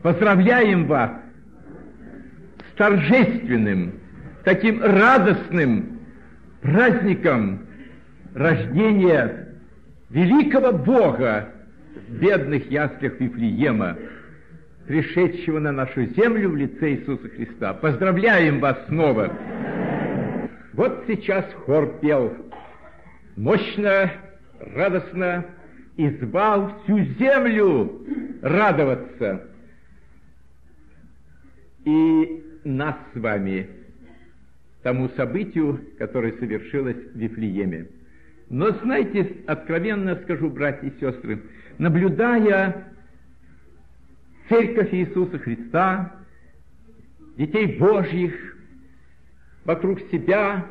Поздравляем вас с торжественным, таким радостным праздником рождения великого Бога в бедных яслях Вифлеема, пришедшего на нашу землю в лице Иисуса Христа. Поздравляем вас снова! Вот сейчас хор пел мощно, радостно и звал всю землю радоваться. И нас с вами тому событию, которое совершилось в Вифлееме. Но, знаете, откровенно скажу, братья и сестры, наблюдая Церковь Иисуса Христа, детей Божьих вокруг себя,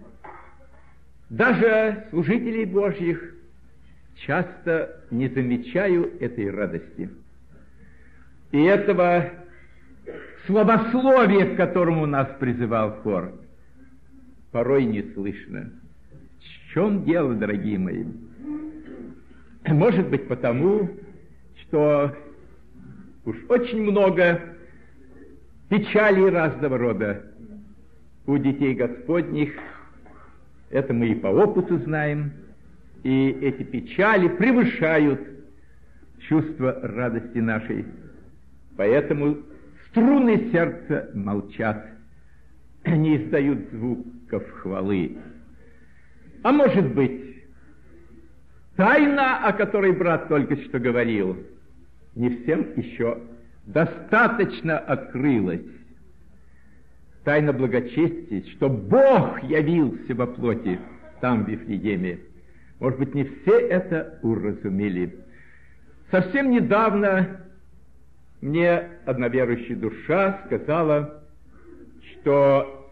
даже служителей Божьих, часто не замечаю этой радости. И этого славословия, к которому нас призывал хор, порой не слышно. В чем дело, дорогие мои? Может быть, потому, что уж очень много печалей разного рода у детей Господних. Это мы и по опыту знаем. И эти печали превышают чувство радости нашей. Поэтому струны сердца молчат, не издают звуков хвалы. А может быть, тайна, о которой брат только что говорил, не всем еще достаточно открылась. Тайна благочестия, что Бог явился во плоти там, в Вифлееме. Может быть, не все это уразумели. Совсем недавно мне одна верующая душа сказала, что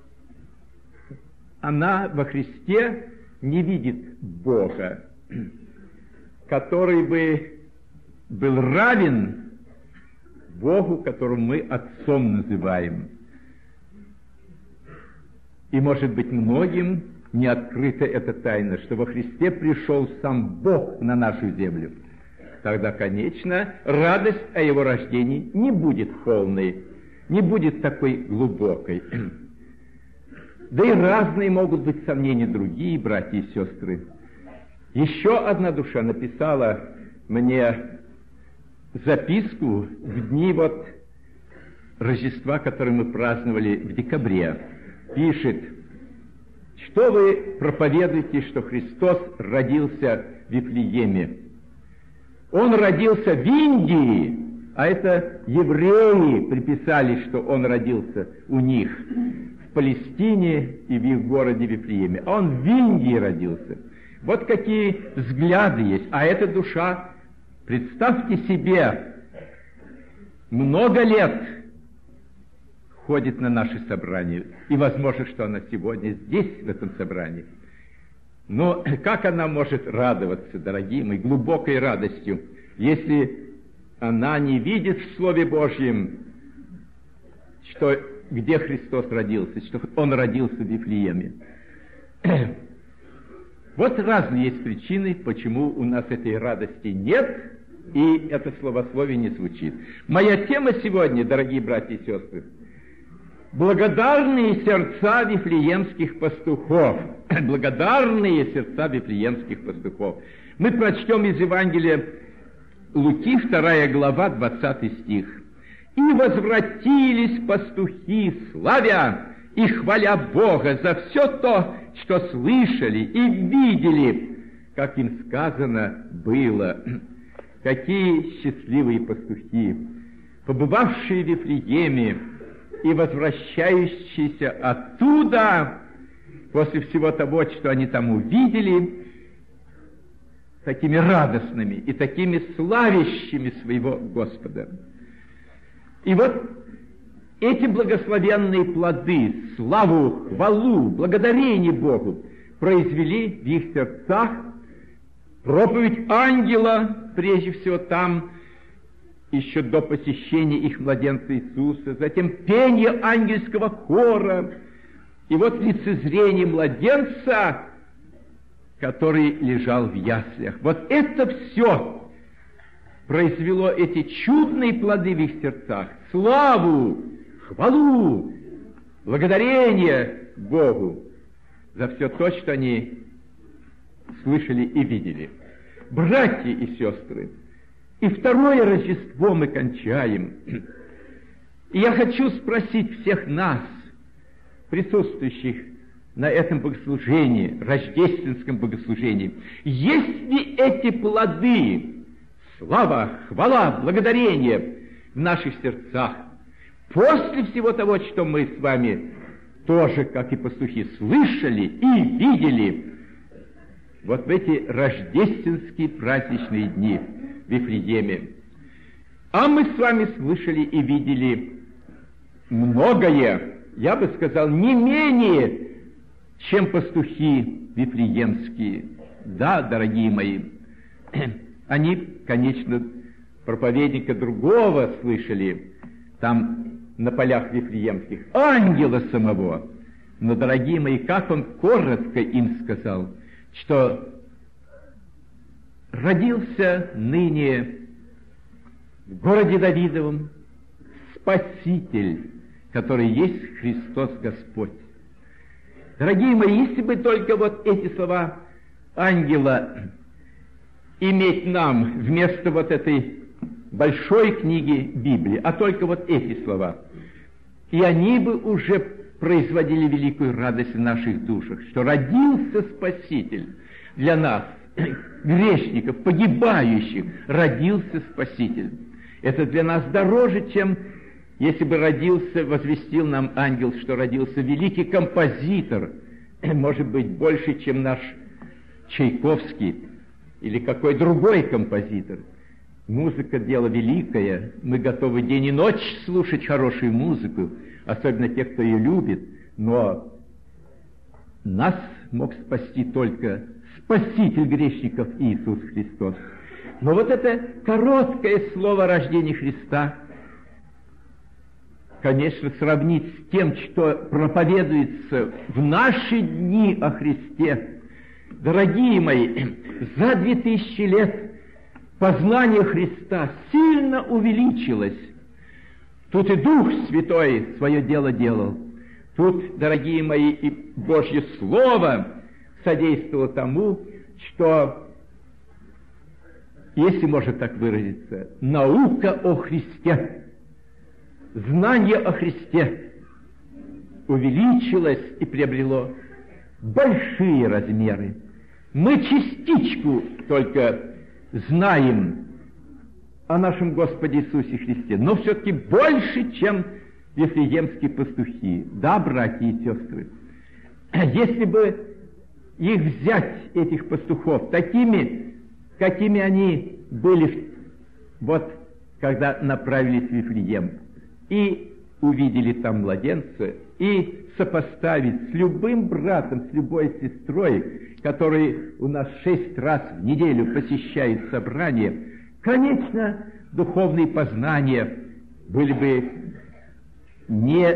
она во Христе не видит Бога, который бы был равен Богу, которого мы Отцом называем. И, может быть, многим не открыта эта тайна, что во Христе пришел сам Бог на нашу землю. Тогда, конечно, радость о Его рождении не будет полной, не будет такой глубокой. Да и разные могут быть сомнения другие, братья и сестры. Еще одна душа написала мне записку в дни Рождества, которое мы праздновали в декабре. Пишет: что вы проповедуете, что Христос родился в Вифлееме? Он родился в Индии, а это евреи приписали, что он родился у них в Палестине и в их городе Вифлееме. А он в Индии родился. Вот какие взгляды есть. А эта душа, представьте себе, много лет ходит на наши собрания. И возможно, что она сегодня здесь, в этом собрании. Но как она может радоваться, дорогие мои, глубокой радостью, если она не видит в Слове Божьем, что где Христос родился, что Он родился в Вифлееме. Вот разные есть причины, почему у нас этой радости нет, и это словословие не звучит. Моя тема сегодня, дорогие братья и сестры, благодарные сердца вифлеемских пастухов. Благодарные сердца вифлеемских пастухов. Мы прочтем из Евангелия Луки, 2 глава, 20 стих. «И возвратились пастухи, славя и хваля Бога за все то, что слышали и видели, как им сказано было». Какие счастливые пастухи, побывавшие в Вифлееме и возвращающиеся оттуда, после всего того, что они там увидели, такими радостными и такими славящими своего Господа. И вот эти благословенные плоды, славу, хвалу, благодарение Богу произвели в их сердцах проповедь ангела, прежде всего там, еще до посещения их младенца Иисуса, затем пение ангельского хора, и вот лицезрение младенца, который лежал в яслях. Вот это все произвело эти чудные плоды в их сердцах. Славу, хвалу, благодарение Богу за все то, что они слышали и видели. Братья и сестры, и второе Рождество мы кончаем. И я хочу спросить всех нас, присутствующих на этом богослужении, рождественском богослужении, есть ли эти плоды, слава, хвала, благодарение в наших сердцах после всего того, что мы с вами тоже, как и пастухи, слышали и видели вот в эти рождественские праздничные дни в Вифлееме. А мы с вами слышали и видели многое, я бы сказал, не менее, чем пастухи вифлеемские. Да, дорогие мои, они, конечно, проповедника другого слышали, там на полях вифлеемских, ангела самого. Но, дорогие мои, как он коротко им сказал, что родился ныне в городе Давидовом Спаситель, который есть Христос Господь. Дорогие мои, если бы только вот эти слова ангела иметь нам вместо вот этой большой книги Библии, а только вот эти слова, и они бы уже производили великую радость в наших душах, что родился Спаситель для нас, грешников, погибающих, родился Спаситель. Это для нас дороже, чем если бы родился, возвестил нам ангел, что родился великий композитор, может быть, больше, чем наш Чайковский или какой другой композитор. Музыка — дело великое, мы готовы день и ночь слушать хорошую музыку, особенно те, кто ее любит, но нас мог спасти только Спаситель грешников Иисус Христос. Но вот это короткое слово рождения Христа, конечно, сравнить с тем, что проповедуется в наши дни о Христе. Дорогие мои, за 2000 лет познание Христа сильно увеличилось. Тут и Дух Святой свое дело делал. Тут, дорогие мои, и Божье Слово содействовало тому, что, если можно так выразиться, наука о Христе, знание о Христе увеличилось и приобрело большие размеры. Мы частичку только знаем о нашем Господе Иисусе Христе, но все-таки больше, чем вифлеемские пастухи. Да, братья и сестры, если бы их взять, этих пастухов, такими, какими они были, вот, когда направились в Вифлеем, и увидели там младенца, и сопоставить с любым братом, с любой сестрой, которые у нас 6 раз в неделю посещают собрание, конечно, духовные познания были бы не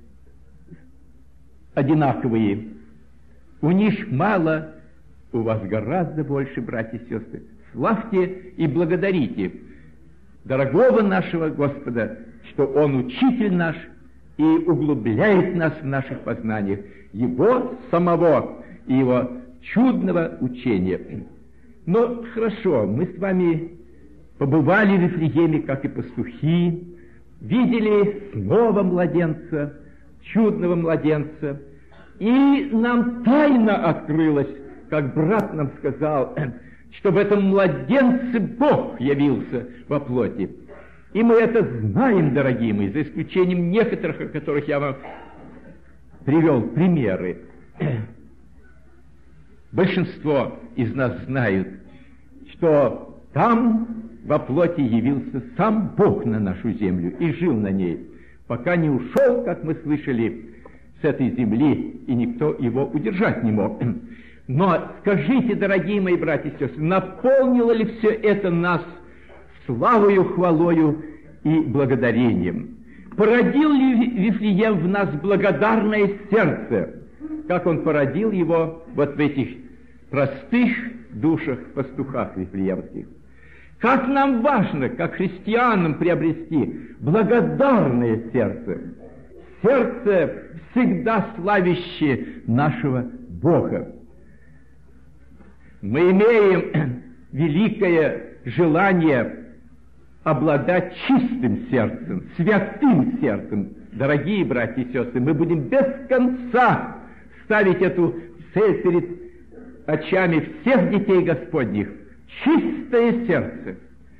одинаковые. У них мало, у вас гораздо больше, братья и сестры. Славьте и благодарите дорогого нашего Господа, что Он учитель наш и углубляет нас в наших познаниях, Его самого и Его чудного учения. Но хорошо, мы с вами побывали в Вифлееме, как и пастухи, видели снова младенца, чудного младенца, и нам тайна открылась, как брат нам сказал, что в этом младенце Бог явился во плоти. И мы это знаем, дорогие мои, за исключением некоторых, о которых я вам привел примеры. Большинство из нас знают, что там во плоти явился сам Бог на нашу землю и жил на ней, пока не ушел, как мы слышали, с этой земли, и никто его удержать не мог. Но скажите, дорогие мои братья и сестры, наполнило ли все это нас славою, хвалою и благодарением? Породил ли Вифлеем в нас благодарное сердце, как он породил его вот в этих простых душах, пастухах вифлеемских? Как нам важно, как христианам, приобрести благодарное сердце. Сердце, всегда славящее нашего Бога. Мы имеем великое желание обладать чистым сердцем, святым сердцем. Дорогие братья и сестры, мы будем без конца ставить эту цель перед очами всех детей Господних. Чистое сердце,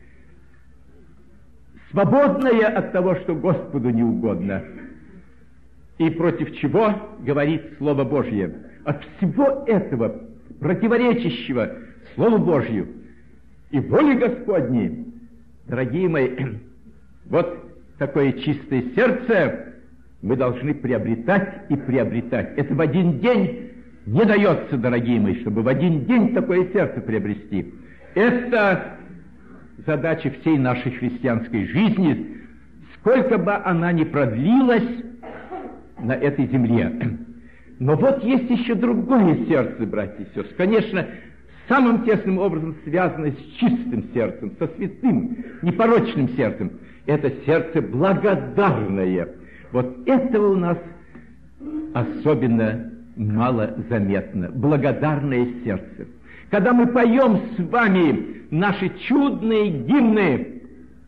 свободное от того, что Господу не угодно, и против чего говорит Слово Божье. От всего этого противоречащего Слову Божью и воле Господней, дорогие мои, вот такое чистое сердце мы должны приобретать и приобретать. Это в один день не дается, дорогие мои, чтобы в один день такое сердце приобрести. Это задача всей нашей христианской жизни, сколько бы она ни продлилась на этой земле. Но вот есть еще другое сердце, братья и сестры. Конечно, самым тесным образом связано с чистым сердцем, со святым, непорочным сердцем. Это сердце благодарное. Вот этого у нас особенно мало заметно. Благодарное сердце. Когда мы поем с вами наши чудные гимны,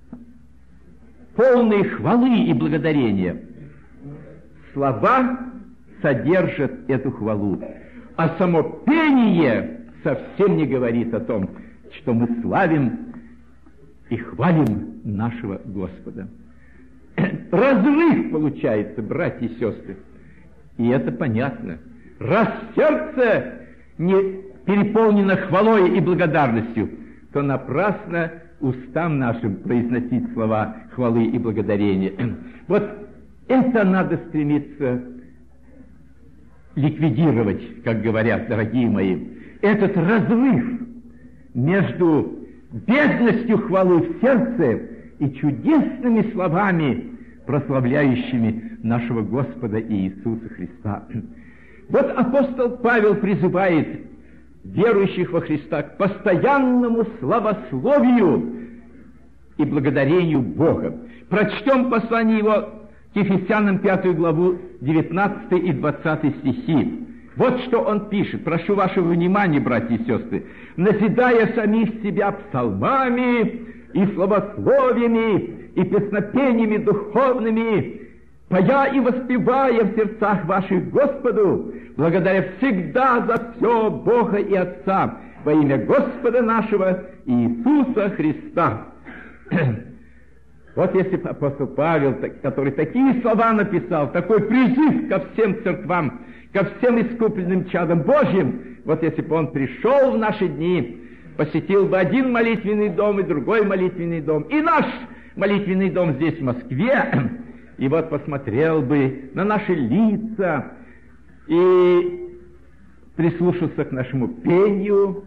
полные хвалы и благодарения, слова содержат эту хвалу, а само пение совсем не говорит о том, что мы славим и хвалим нашего Господа. Разрыв получается, братья и сестры, и это понятно. Раз сердце не переполнено хвалой и благодарностью, то напрасно устам нашим произносить слова хвалы и благодарения. Вот это надо стремиться ликвидировать, как говорят, дорогие мои. Этот разрыв между бедностью хвалы в сердце и чудесными словами, прославляющими нашего Господа Иисуса Христа. Вот апостол Павел призывает верующих во Христа к постоянному славословию и благодарению Бога. Прочтем послание его к Ефесянам 5 главу 19 и 20 стихи. Вот что он пишет. Прошу вашего внимания, братья и сестры. «Назидая самих себя псалмами и славословиями и песнопениями духовными, поя и воспевая в сердцах ваших Господу, благодаря всегда за все Бога и Отца во имя Господа нашего Иисуса Христа». Вот если апостол Павел, который такие слова написал, такой призыв ко всем церквам, ко всем искупленным чадам Божьим, вот если бы он пришел в наши дни, посетил бы один молитвенный дом и другой молитвенный дом, и наш молитвенный дом здесь, в Москве, и вот посмотрел бы на наши лица и прислушался к нашему пению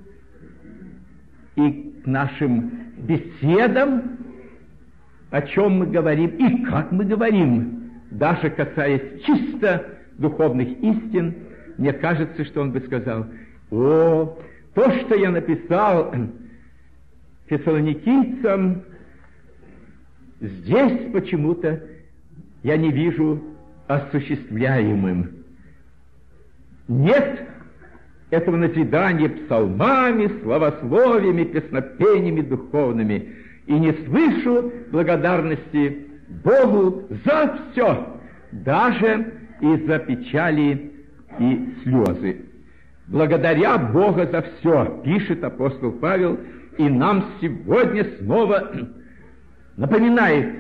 и к нашим беседам, о чем мы говорим и как мы говорим, даже касаясь чисто духовных истин, мне кажется, что он бы сказал: «О, то, что я написал фессалоникийцам, здесь почему-то я не вижу осуществляемым. Нет этого назидания псалмами, славословиями, песнопениями духовными, и не слышу благодарности Богу за все, даже и за печали и слезы. Благодаря Бога за все, пишет апостол Павел, и нам сегодня снова напоминает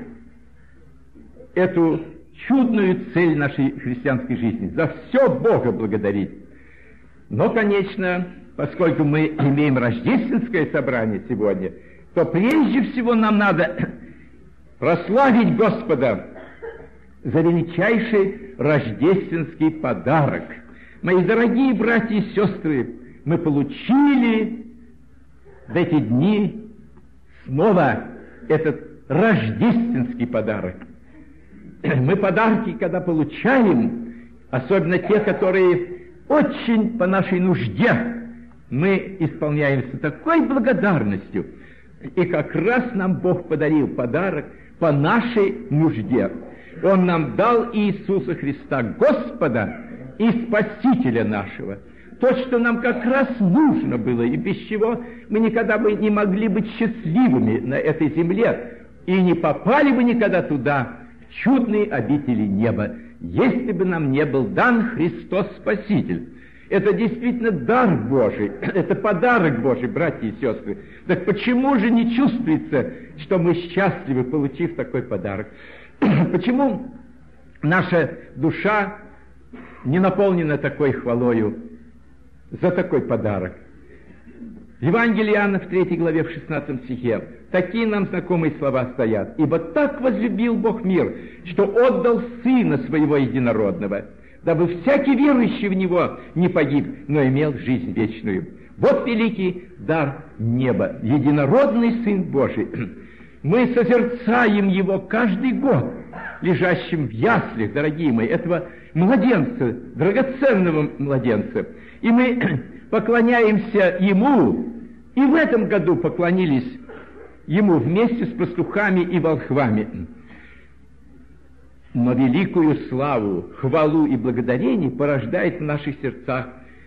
эту чудную цель нашей христианской жизни. За все Бога благодарить. Но, конечно, поскольку мы имеем рождественское собрание сегодня, то прежде всего нам надо прославить Господа за величайший рождественский подарок. Мои дорогие братья и сестры, мы получили в эти дни снова этот рождественский подарок. Мы подарки, когда получаем, особенно те, которые очень по нашей нужде, мы исполняем с такой благодарностью, И как раз нам Бог подарил подарок по нашей нужде. Он нам дал Иисуса Христа, Господа и Спасителя нашего. То, что нам как раз нужно было, и без чего мы никогда бы не могли быть счастливыми на этой земле, и не попали бы никогда туда, в чудные обители неба, если бы нам не был дан Христос Спаситель. Это действительно дар Божий, это подарок Божий, братья и сестры. Так почему же не чувствуется, что мы счастливы, получив такой подарок? Почему наша душа не наполнена такой хвалою за такой подарок? В Евангелии Иоанна в 3 главе, в 16 стихе, такие нам знакомые слова стоят. «Ибо так возлюбил Бог мир, что отдал Сына Своего Единородного, дабы всякий верующий в Него не погиб, но имел жизнь вечную». Вот великий дар неба, единородный Сын Божий. Мы созерцаем Его каждый год, лежащим в яслях, дорогие мои, этого младенца, драгоценного младенца. И мы поклоняемся Ему, и в этом году поклонились Ему вместе с пастухами и волхвами. Но великую славу, хвалу и благодарение порождает в наших сердцах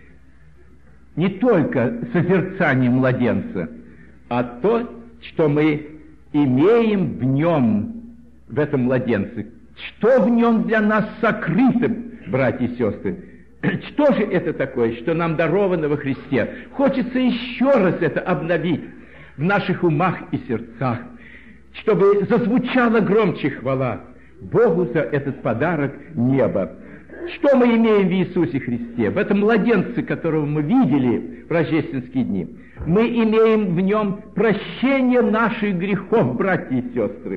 не только созерцание младенца, а то, что мы имеем в нем, в этом младенце, что в нем для нас сокрыто, братья и сестры. Что же это такое, что нам даровано во Христе? Хочется еще раз это обновить в наших умах и сердцах, чтобы зазвучала громче хвала Богу за этот подарок неба. Что мы имеем в Иисусе Христе, в этом младенце, которого мы видели в рождественские дни? Мы имеем в нем прощение наших грехов, братья и сестры.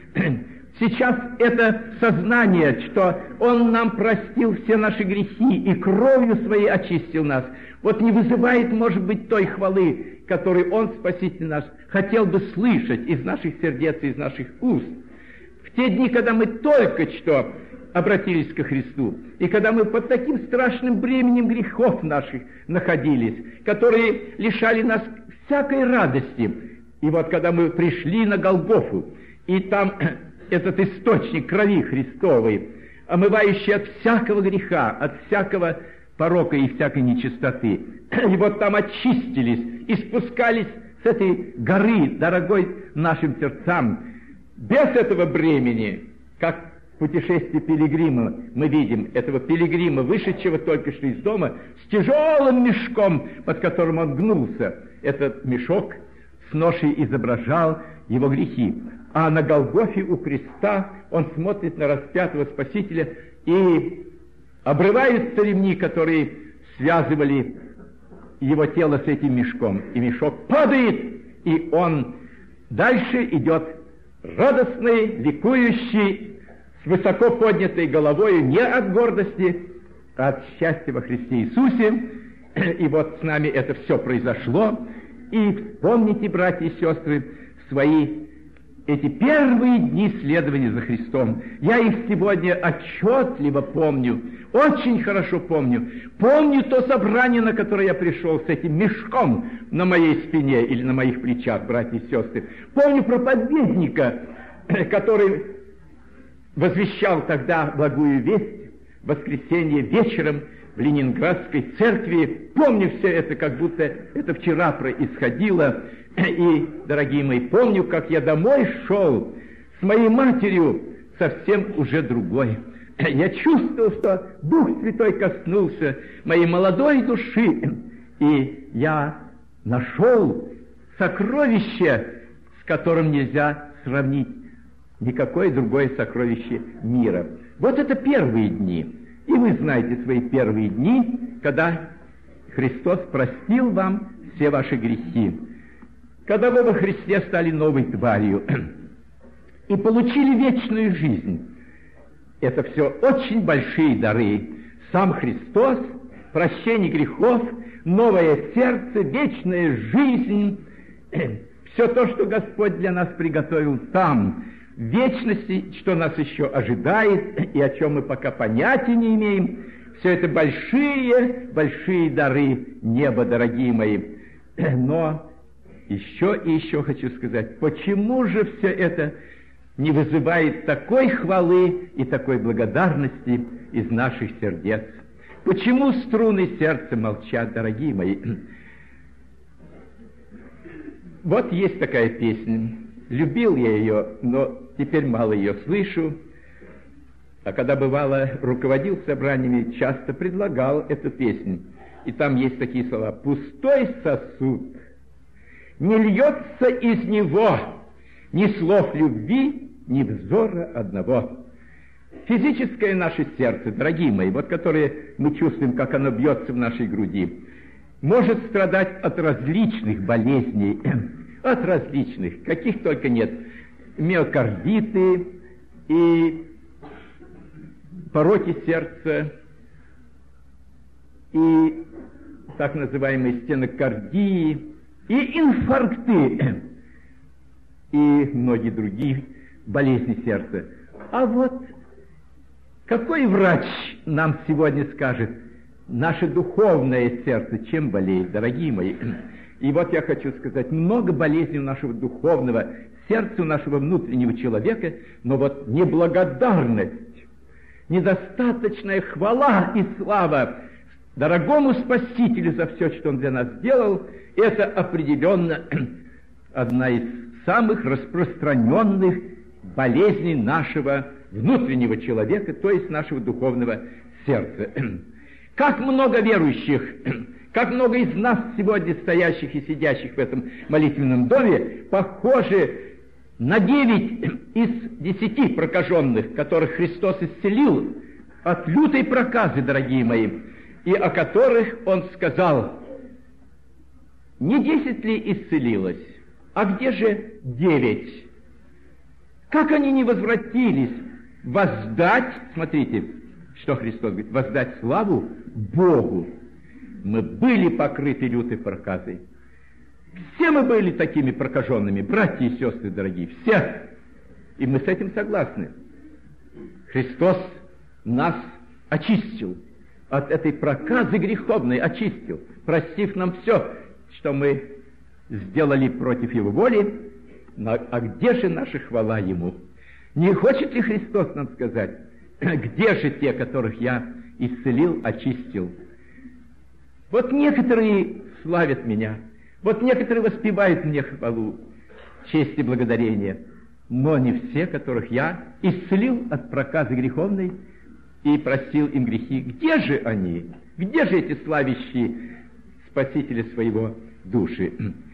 Сейчас это сознание, что Он нам простил все наши грехи и кровью Своей очистил нас, вот не вызывает, может быть, той хвалы, которую Он, Спаситель наш, хотел бы слышать из наших сердец и из наших уст. В те дни, когда мы только что обратились ко Христу, и когда мы под таким страшным бременем грехов наших находились, которые лишали нас всякой радости, и вот когда мы пришли на Голгофу, и там этот источник крови Христовой, омывающий от всякого греха, от всякого порока и всякой нечистоты, и вот там очистились и спускались с этой горы, дорогой нашим сердцам, без этого бремени, как в путешествии пилигрима мы видим этого пилигрима, вышедшего только что из дома, с тяжелым мешком, под которым он гнулся. Этот мешок с ношей изображал его грехи. А на Голгофе у креста он смотрит на распятого Спасителя, и обрываются ремни, которые связывали его тело с этим мешком. И мешок падает, и он дальше идет радостный, ликующий, с высоко поднятой головой, не от гордости, а от счастья во Христе Иисусе. И вот с нами это все произошло. И вспомните, братья и сестры, свои эти первые дни следования за Христом. Я их сегодня отчетливо помню, очень хорошо помню. Помню то собрание, на которое я пришел с этим мешком на моей спине или на моих плечах, братья и сестры. Помню проповедника, который возвещал тогда благую весть в воскресенье вечером в Ленинградской церкви. Помню все это, как будто это вчера происходило. И, дорогие мои, помню, как я домой шел с моей матерью, совсем уже другой. Я чувствовал, что Дух Святой коснулся моей молодой души, и я нашел сокровище, с которым нельзя сравнить никакое другое сокровище мира. Вот это первые дни. И вы знаете свои первые дни, когда Христос простил вам все ваши грехи. Когда вы во Христе стали новой тварью и получили вечную жизнь. Это все очень большие дары. Сам Христос, прощение грехов, новое сердце, вечная жизнь. Все то, что Господь для нас приготовил там, в вечности, что нас еще ожидает, и о чем мы пока понятия не имеем, все это большие, большие дары неба, дорогие мои. Но еще и еще хочу сказать, почему же все это не вызывает такой хвалы и такой благодарности из наших сердец? Почему струны сердца молчат, дорогие мои? Вот есть такая песня. Любил я ее, но теперь мало ее слышу. А когда, бывало, руководил собраниями, часто предлагал эту песню. И там есть такие слова: «Пустой сосуд, не льется из него ни слов любви, ни взора одного». Физическое наше сердце, дорогие мои, вот которое мы чувствуем, как оно бьется в нашей груди, может страдать от различных болезней, от различных, каких только нет, миокардиты и пороки сердца, и так называемые стенокардии, и инфаркты, и многие другие болезни сердца. А вот какой врач нам сегодня скажет, наше духовное сердце чем болеет, дорогие мои? И вот я хочу сказать, много болезней у нашего духовного сердца, у нашего внутреннего человека, но вот неблагодарность, недостаточная хвала и слава дорогому Спасителю за все, что Он для нас сделал, это определенно одна из самых распространенных болезней нашего внутреннего человека, то есть нашего духовного сердца. Как много верующих, как много из нас сегодня стоящих и сидящих в этом молитвенном доме похожи на 9 из 10 прокаженных, которых Христос исцелил от лютой проказы, дорогие мои, и о которых Он сказал: не 10 ли исцелилось, а где же 9? Как они не возвратились воздать, смотрите, что Христос говорит, воздать славу Богу. Мы были покрыты лютой проказой. Все мы были такими прокаженными, братья и сестры дорогие, все. И мы с этим согласны. Христос нас очистил от этой проказы греховной, очистил, простив нам все, что мы сделали против Его воли. А где же наша хвала Ему? Не хочет ли Христос нам сказать, где же те, которых я исцелил, очистил? Вот некоторые славят меня, вот некоторые воспевают мне хвалу, честь и благодарение, но не все, которых я исцелил от проказы греховной и простил им грехи. Где же они? Где же эти славящие Спасителя своего души?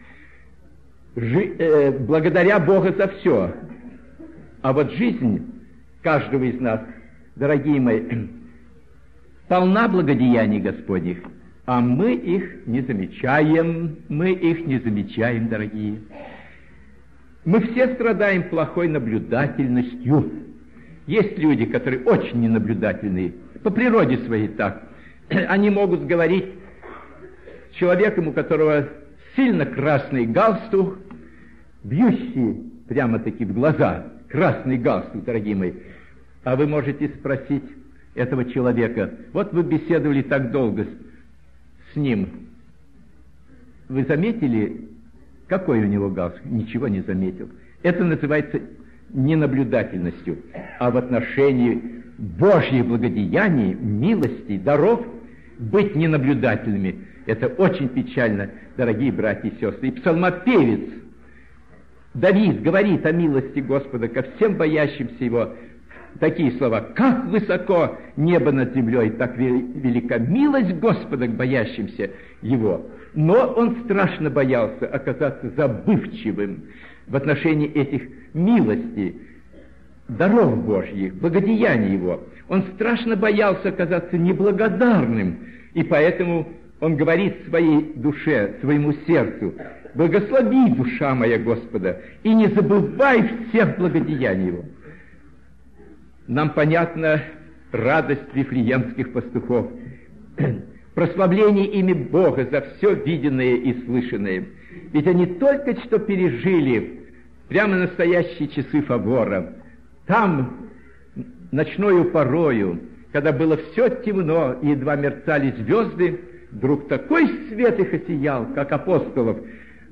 Благодаря Бога за все. А вот жизнь каждого из нас, дорогие мои, полна благодеяний Господних, а мы их не замечаем, дорогие. Мы все страдаем плохой наблюдательностью. Есть люди, которые очень ненаблюдательные, по природе своей так. Они могут говорить с человеком, у которого сильно красный галстук, бьющий прямо-таки в глаза, красный галстук, дорогие мои. А вы можете спросить этого человека, вот вы беседовали так долго с ним, вы заметили, какой у него галстук? Ничего не заметил. Это называется ненаблюдательностью. А в отношении Божьих благодеяний, милостей, даров быть ненаблюдательными — это очень печально, дорогие братья и сестры. И псалмопевец Давид говорит о милости Господа ко всем боящимся Его такие слова: «Как высоко небо над землей, так велика милость Господа к боящимся Его». Но он страшно боялся оказаться забывчивым в отношении этих милостей, даров Божьих, благодеяний Его. Он страшно боялся оказаться неблагодарным, и поэтому он говорит своей душе, своему сердцу: «Благослови, душа моя, Господа, и не забывай всех благодеяний Его». Нам понятна радость вифлеемских пастухов, прославление ими Бога за все виденное и слышанное. Ведь они только что пережили прямо настоящие часы фавора. Там, ночною порою, когда было все темно и едва мерцали звезды, вдруг такой свет их осиял, как апостолов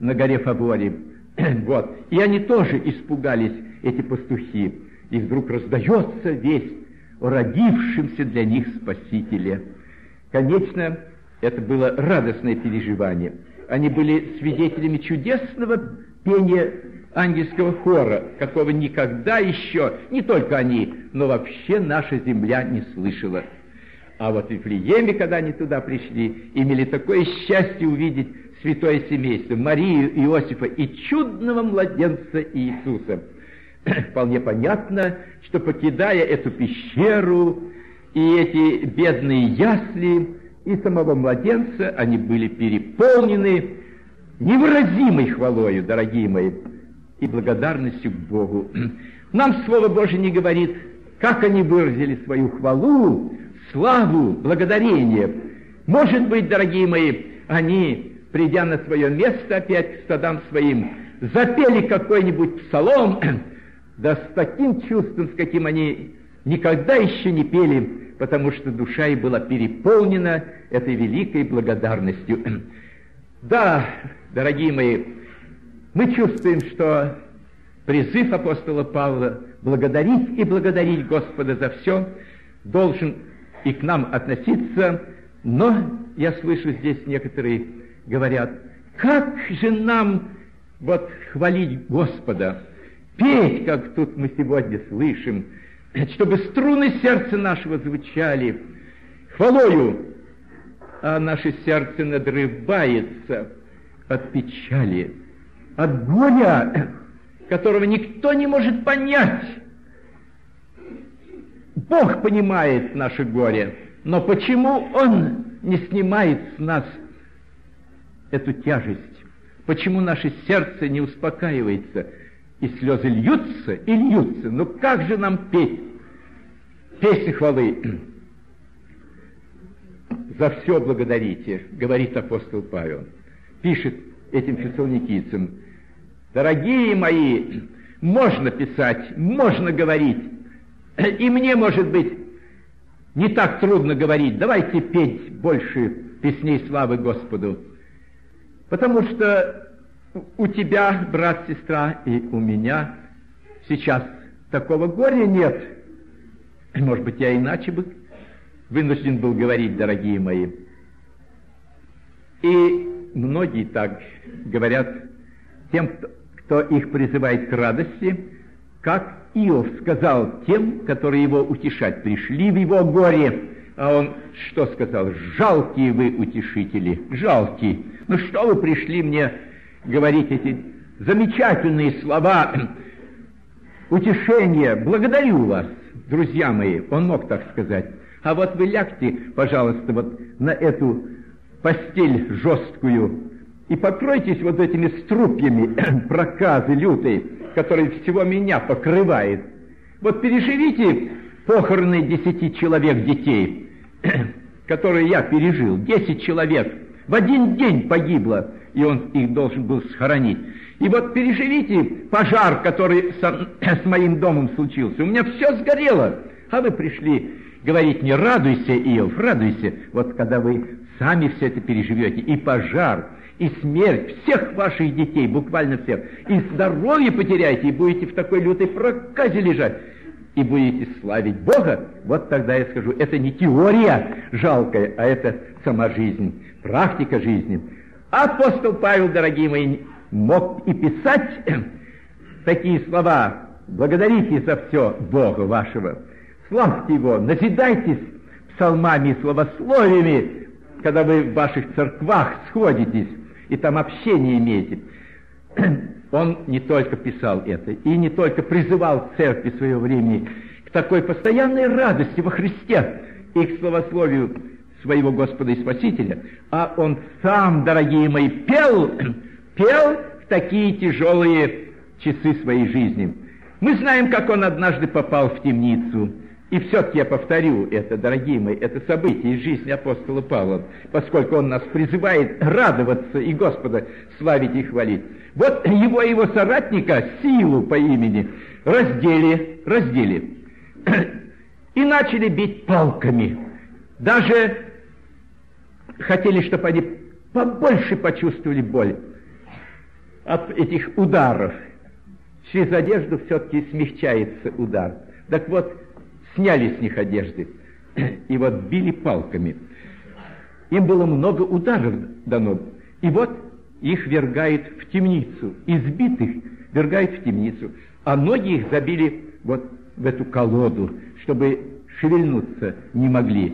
на горе Фаворе. Вот. И они тоже испугались, эти пастухи. И вдруг раздается весть о родившемся для них Спасителе. Конечно, это было радостное переживание. Они были свидетелями чудесного пения ангельского хора, какого никогда еще, не только они, но вообще наша земля не слышала. А вот в Вифлееме, когда они туда пришли, имели такое счастье увидеть святое семейство, Марию, Иосифа и чудного младенца Иисуса. Вполне понятно, что, покидая эту пещеру и эти бедные ясли и самого младенца, они были переполнены невыразимой хвалою, дорогие мои, и благодарностью к Богу. Нам Слово Божие не говорит, как они выразили свою хвалу, славу, благодарение. Может быть, дорогие мои, они, придя на свое место опять к стадам своим, запели какой-нибудь псалом, да с таким чувством, с каким они никогда еще не пели, потому что душа их была переполнена этой великой благодарностью. Да, дорогие мои, мы чувствуем, что призыв апостола Павла благодарить и благодарить Господа за все должен и к нам относиться, но я слышу здесь некоторые говорят, как же нам вот хвалить Господа, петь, как тут мы сегодня слышим, чтобы струны сердца нашего звучали хвалою, а наше сердце надрывается от печали, от горя, которого никто не может понять. Бог понимает наше горе, но почему Он не снимает с нас эту тяжесть? Почему наше сердце не успокаивается? И слезы льются и льются. Ну как же нам петь песни хвалы? За все благодарите, говорит апостол Павел. Пишет этим фессалоникийцам: дорогие мои, можно писать, можно говорить, и мне, может быть, не так трудно говорить. Давайте петь больше песней славы Господу, потому что у тебя, брат, сестра, и у меня сейчас такого горя нет. Может быть, я иначе бы вынужден был говорить, дорогие мои. И многие так говорят тем, кто их призывает к радости, как Иов сказал тем, которые его утешать пришли в его горе. А он что сказал? Жалкие вы утешители, жалкие. Ну что вы пришли мне говорить эти замечательные слова утешения? Благодарю вас, друзья мои. Он мог так сказать. А вот вы лягте, пожалуйста, вот на эту постель жесткую и покройтесь вот этими струпьями проказы лютой, которые всего меня покрывает. Вот переживите похороны 10 человек детей, которые я пережил. 10 человек в один день погибло, и он их должен был схоронить. И вот переживите пожар, который с моим домом случился. У меня все сгорело, а вы пришли говорить мне: радуйся, Иов, радуйся. Вот когда вы сами все это переживете, и пожар, и смерть всех ваших детей, буквально всех, и здоровье потеряете, и будете в такой лютой проказе лежать, и будете славить Бога, вот тогда я скажу, это не теория жалкая, а это сама жизнь, практика жизни. Апостол Павел, дорогие мои, мог и писать такие слова: благодарите за все Бога вашего, славьте Его, назидайтесь псалмами и словословиями, когда вы в ваших церквах сходитесь и там общение имеете. Он не только писал это, и не только призывал церкви своего времени к такой постоянной радости во Христе и к словословию своего Господа и Спасителя, а он сам, дорогие мои, пел в такие тяжелые часы своей жизни. Мы знаем, как он однажды попал в темницу. И все-таки я повторю это, дорогие мои, это событие из жизни апостола Павла, поскольку он нас призывает радоваться и Господа славить и хвалить. Вот его соратника, Силу по имени, раздели и начали бить палками. Даже хотели, чтобы они побольше почувствовали боль. от этих ударов. Через одежду все-таки смягчается удар. Так вот, сняли с них одежды и вот били палками. Им было много ударов дано. И вот их вергают в темницу. Избитых вергают в темницу. А ноги их забили вот в эту колоду, чтобы шевельнуться не могли.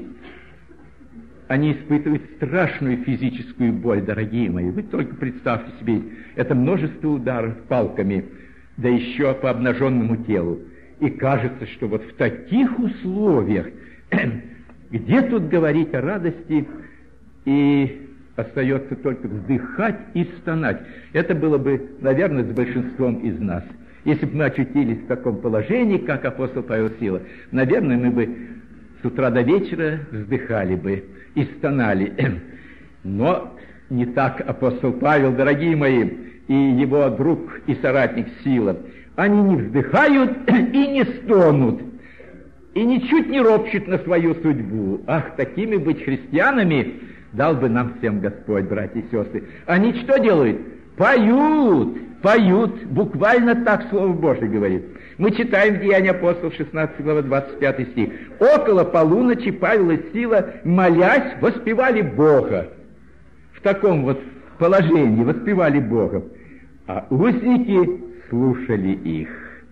Они испытывают страшную физическую боль, дорогие мои. Вы только представьте себе, это множество ударов палками, да еще по обнаженному телу. И кажется, что вот в таких условиях, где тут говорить о радости, и остается только вздыхать и стонать. Это было бы, наверное, с большинством из нас. Если бы мы очутились в таком положении, как апостол Павел Сила, наверное, мы бы с утра до вечера вздыхали бы и стонали. Но не так апостол Павел, дорогие мои, и его друг и соратник Сила. Они не вздыхают и не стонут, и ничуть не ропщут на свою судьбу. Ах, такими быть христианами дал бы нам всем Господь, братья и сестры. Они что делают? Поют, поют. Буквально так Слово Божие говорит. Мы читаем Деяния апостолов, 16 глава, 25 стих. Около полуночи Павел и Сила, молясь, воспевали Бога. В таком вот положении воспевали Бога. А узники слушали их.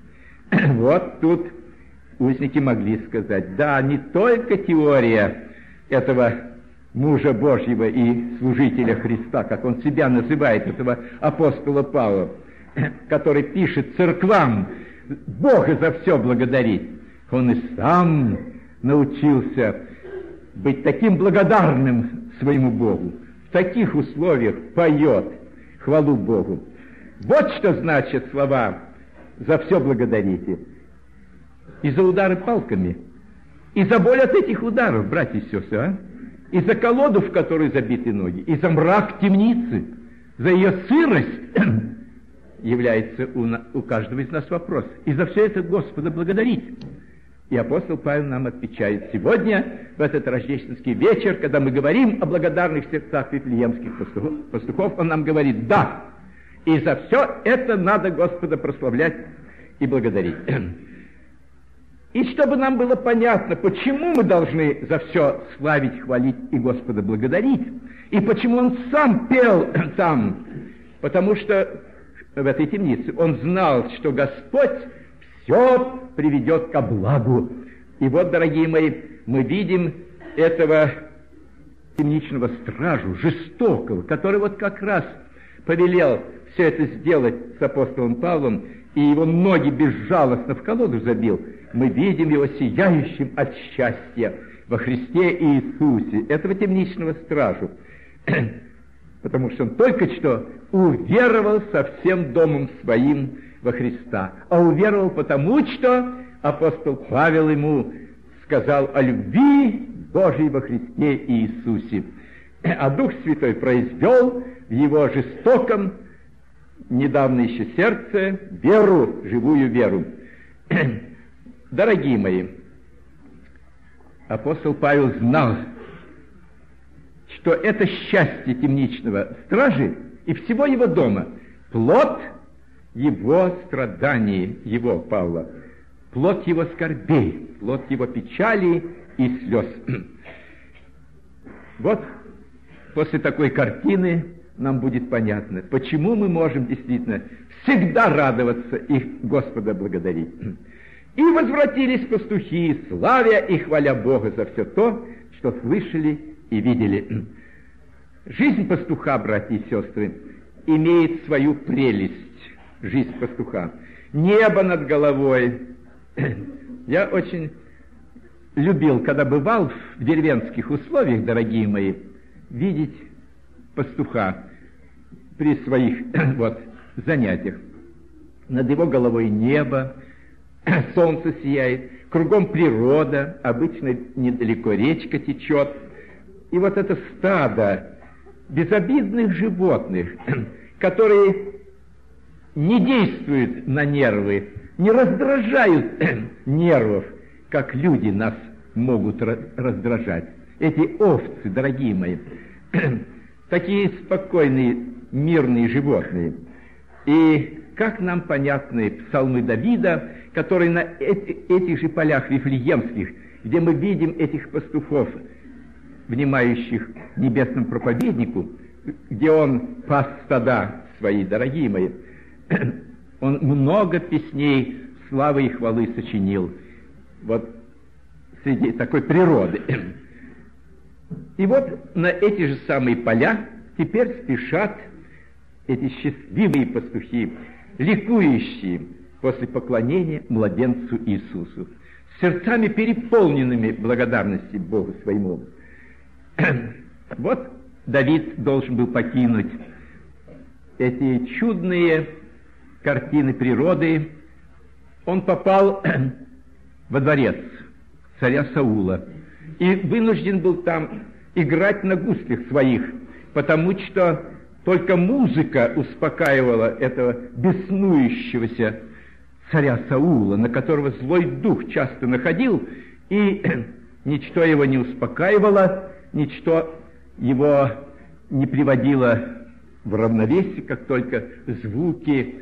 Вот тут узники могли сказать, да, не только теория этого мужа Божьего и служителя Христа, как он себя называет, этого апостола Павла, который пишет церквам Бога за все благодарить. Он и сам научился быть таким благодарным своему Богу. В таких условиях поет хвалу Богу. Вот что значит слова «за все благодарите». И за удары палками, и за боль от этих ударов, братья и сестры, а? И за колоду, в которой забиты ноги, и за мрак темницы, за ее сырость, является у каждого из нас вопрос. И за все это Господа благодарить. И апостол Павел нам отвечает сегодня, в этот рождественский вечер, когда мы говорим о благодарных сердцах вифлеемских пастухов, он нам говорит: да, и за все это надо Господа прославлять и благодарить. И чтобы нам было понятно, почему мы должны за все славить, хвалить и Господа благодарить, и почему он сам пел там, потому что в этой темнице он знал, что Господь все приведет ко благу. И вот, дорогие мои, мы видим этого темничного стражу, жестокого, который вот как раз повелел все это сделать с апостолом Павлом, и его ноги безжалостно в колоду забил. Мы видим его сияющим от счастья во Христе Иисусе, этого темничного стражу, потому что он только что уверовал со всем домом своим во Христа. А уверовал потому, что апостол Павел ему сказал о любви Божьей во Христе Иисусе. А Дух Святой произвел в его жестоком, недавно еще сердце, веру, живую веру. Дорогие мои, апостол Павел знал, что это счастье темничного стражи и всего его дома плод его страданий, его, Павла, плод его скорбей, плод его печали и слез. Вот после такой картины нам будет понятно, почему мы можем действительно всегда радоваться и Господа благодарить. И возвратились пастухи, славя и хваля Бога за все то, что слышали и видели. Жизнь пастуха, братья и сестры, имеет свою прелесть. Жизнь пастуха. Небо над головой. Я очень любил, когда бывал в деревенских условиях, дорогие мои, видеть пастуха при своих вот занятиях. Над его головой небо, солнце сияет, кругом природа, обычно недалеко речка течет. И вот это стадо безобидных животных, которые не действуют на нервы, не раздражают нервов, как люди нас могут раздражать. Эти овцы, дорогие мои, такие спокойные, мирные животные. И как нам понятны псалмы Давида, которые на этих же полях вифлеемских, где мы видим этих пастухов, внимающих небесному проповеднику, где он пас стада свои, дорогие мои, он много песней славы и хвалы сочинил вот среди такой природы. И вот на эти же самые поля теперь спешат эти счастливые пастухи, ликующие после поклонения младенцу Иисусу, с сердцами переполненными благодарности Богу своему. Вот Давид должен был покинуть эти чудные картины природы. Он попал во дворец царя Саула и вынужден был там играть на гуслях своих, потому что только музыка успокаивала этого беснующегося царя Саула, на которого злой дух часто находил, и ничто его не успокаивало, ничто его не приводило в равновесие, как только звуки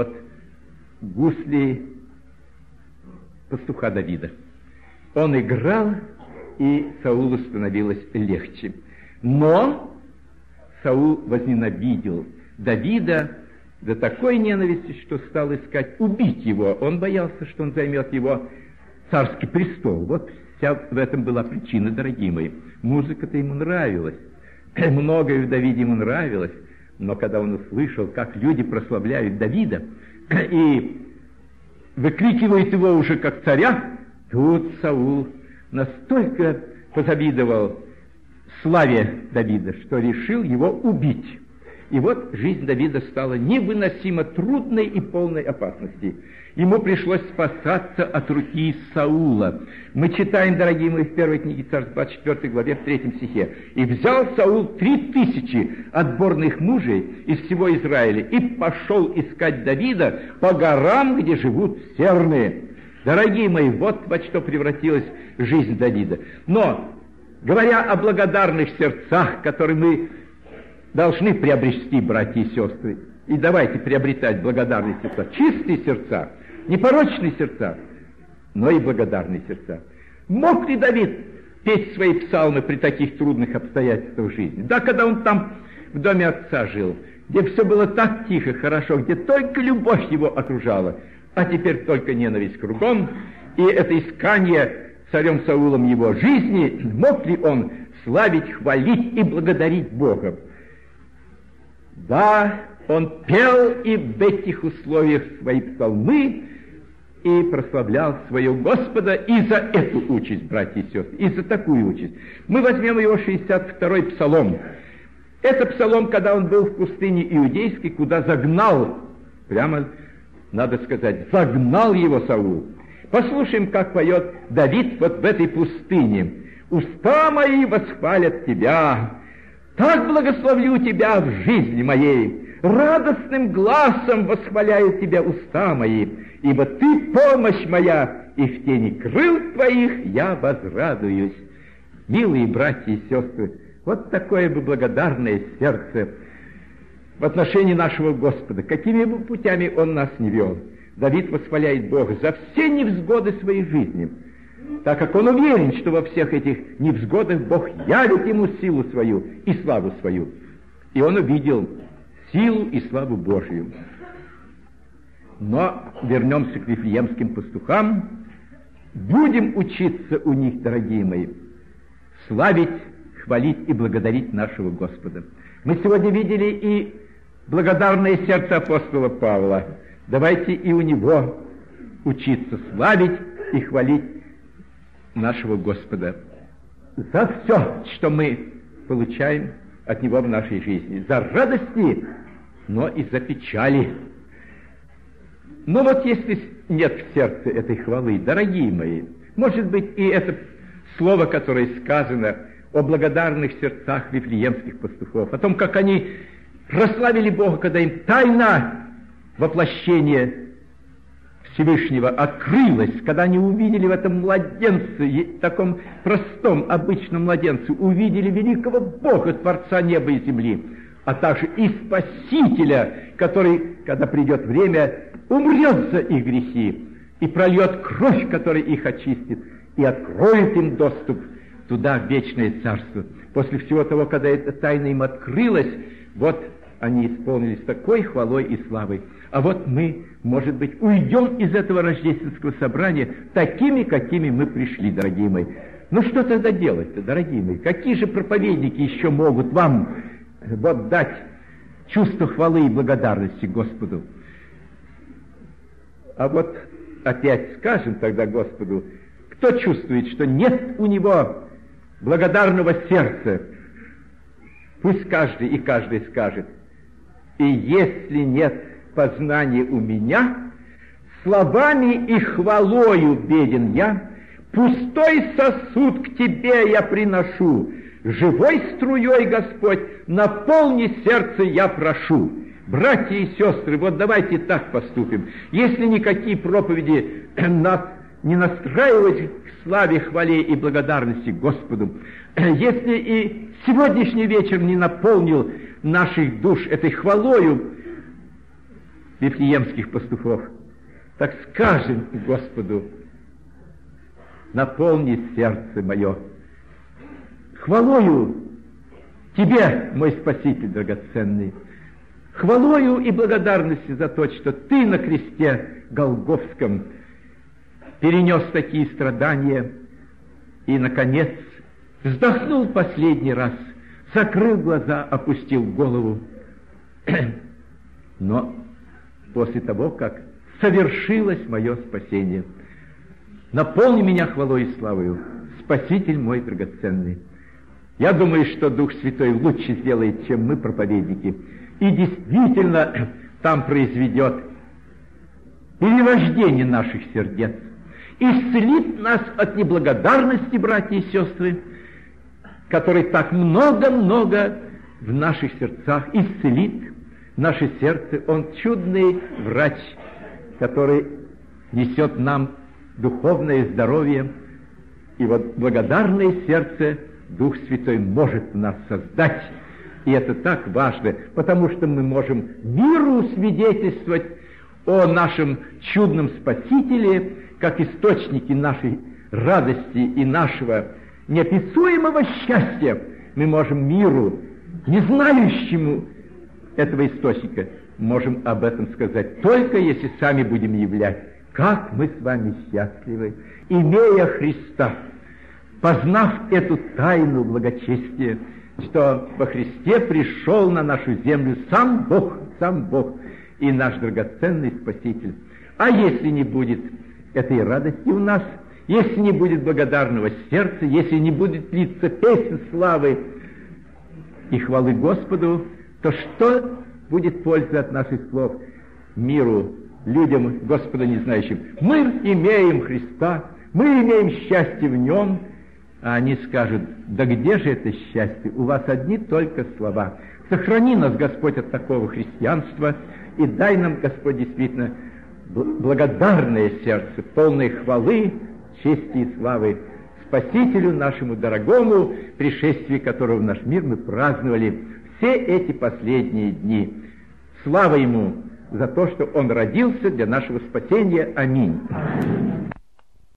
гусли пастуха Давида. Он играл, и Саулу становилось легче. Но Саул возненавидел Давида до такой ненависти, что стал искать убить его. Он боялся, что он займет его царский престол. Вот вся в этом была причина, дорогие мои. Музыка-то ему нравилась, многое в Давиде ему нравилось, но когда он услышал, как люди прославляют Давида и выкрикивают его уже как царя, тут Саул настолько позавидовал славе Давида, что решил его убить. И вот жизнь Давида стала невыносимо трудной и полной опасности. Ему пришлось спасаться от руки Саула. Мы читаем, дорогие мои, в первой книге Царств, 24 главе, в 3 стихе. «И взял Саул 3000 отборных мужей из всего Израиля и пошел искать Давида по горам, где живут серные». Дорогие мои, вот во что превратилась жизнь Давида. Но, говоря о благодарных сердцах, которые мы должны приобрести, братья и сестры, и давайте приобретать благодарные сердца, чистые сердца, непорочные сердца, но и благодарные сердца. Мог ли Давид петь свои псалмы при таких трудных обстоятельствах жизни? Да, когда он там в доме отца жил, где все было так тихо, хорошо, где только любовь его окружала, а теперь только ненависть кругом, и это искание царем Саулом его жизни, мог ли он славить, хвалить и благодарить Бога? Да, он пел и в этих условиях свои псалмы и прославлял своего Господа и за эту участь, братья и сестры, и за такую участь. Мы возьмем его 62-й псалом. Это псалом, когда он был в пустыне иудейской, куда загнал, прямо надо сказать, загнал его Саул. Послушаем, как поет Давид вот в этой пустыне. «Уста мои восхвалят тебя, так благословлю тебя в жизни моей, радостным гласом восхваляют тебя уста мои, ибо ты помощь моя, и в тени крыл твоих я возрадуюсь». Милые братья и сестры, вот такое бы благодарное сердце в отношении нашего Господа, какими бы путями Он нас не вел. Давид восхваляет Бога за все невзгоды своей жизни, так как он уверен, что во всех этих невзгодах Бог явит ему силу свою и славу свою. И он увидел силу и славу Божию. Но вернемся к вифлеемским пастухам. Будем учиться у них, дорогие мои, славить, хвалить и благодарить нашего Господа. Мы сегодня видели и благодарное сердце апостола Павла. Давайте и у него учиться славить и хвалить нашего Господа за все, что мы получаем от Него в нашей жизни, за радости, но и за печали. Но вот если нет в сердце этой хвалы, дорогие мои, может быть, и это слово, которое сказано о благодарных сердцах вифлеемских пастухов, о том, как они прославили Бога, когда им тайна воплощения Всевышнего открылась, когда они увидели в этом младенце, таком простом, обычном младенце, увидели великого Бога, Творца неба и земли. а также и Спасителя, который, когда придет время, умрет за их грехи и прольет кровь, которая их очистит, и откроет им доступ туда, в вечное царство. После всего того, когда эта тайна им открылась, вот они исполнились такой хвалой и славой. А вот мы, может быть, уйдем из этого рождественского собрания такими, какими мы пришли, дорогие мои. Ну что тогда делать-то, дорогие мои? Какие же проповедники еще могут вам вот дать чувство хвалы и благодарности Господу? А вот опять скажем тогда Господу, кто чувствует, что нет у него благодарного сердца, пусть каждый и каждый скажет: и если нет познания у меня, словами и хвалою беден я, пустой сосуд к тебе я приношу, живой струей, Господь, наполни сердце я прошу. Братья и сестры, вот давайте так поступим. Если никакие проповеди нас не настраивать к славе, хвале и благодарности Господу, если и сегодняшний вечер не наполнил наших душ этой хвалою вифлеемских пастухов, так скажем Господу: наполни сердце мое хвалою Тебе, мой Спаситель драгоценный, хвалою и благодарностью за то, что Ты на кресте Голгофском перенес такие страдания и, наконец, вздохнул последний раз, закрыл глаза, опустил голову. Но после того, как совершилось мое спасение, наполни меня хвалой и славою, Спаситель мой драгоценный. Я думаю, что Дух Святой лучше сделает, чем мы, проповедники, и действительно там произведет перерождение наших сердец, исцелит нас от неблагодарности, братья и сестры, которой так много-много в наших сердцах, исцелит наше сердце. Он чудный врач, который несет нам духовное здоровье, и вот благодарное сердце Дух Святой может в нас создать. И это так важно, потому что мы можем миру свидетельствовать о нашем чудном Спасителе, как источники нашей радости и нашего неописуемого счастья. Мы можем миру, не знающему этого источника, можем об этом сказать только если сами будем являть, как мы с вами счастливы, имея Христа, познав эту тайну благочестия, что во Христе пришел на нашу землю сам Бог и наш драгоценный Спаситель. А если не будет этой радости у нас, если не будет благодарного сердца, если не будет литься песен славы и хвалы Господу, то что будет польза от наших слов миру, людям, Господа не знающим? Мы имеем Христа, мы имеем счастье в Нем. А они скажут: да где же это счастье? У вас одни только слова. Сохрани нас, Господь, от такого христианства, и дай нам, Господь, действительно благодарное сердце, полное хвалы, чести и славы Спасителю нашему дорогому, пришествие которого в наш мир мы праздновали все эти последние дни. Слава Ему за то, что Он родился для нашего спасения. Аминь.